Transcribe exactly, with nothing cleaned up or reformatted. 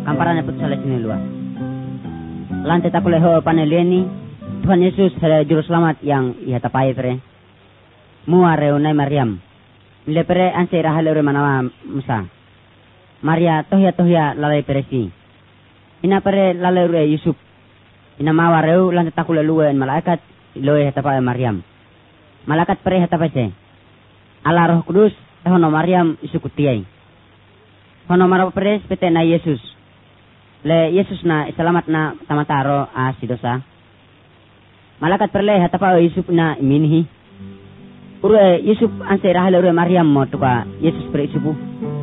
Kamparannya put salah sini luar. Lantai tak leho panelieni Tuhan Yesus adalah juru selamat yang ia tapai pere. Muare unai Maryam. Lepere anse rahale ure manawa Musa. Maria tohya tohya lalai peresi. Ina pere lalai ure Yusuf. Ina mawareu lantai tak luen malaikat loe tapai Maryam. Malaikat pere tapai se. Allah Roh Kudus hono Maryam isukutiai. Hono maro pere pete na Yesus. Le Yesus na selamat na tamataro a si dosa. Malakat perle hatapa Yusuf na minhi. Ure Yusuf anse rahale ure Maryam mo tuka Yesus per isubu.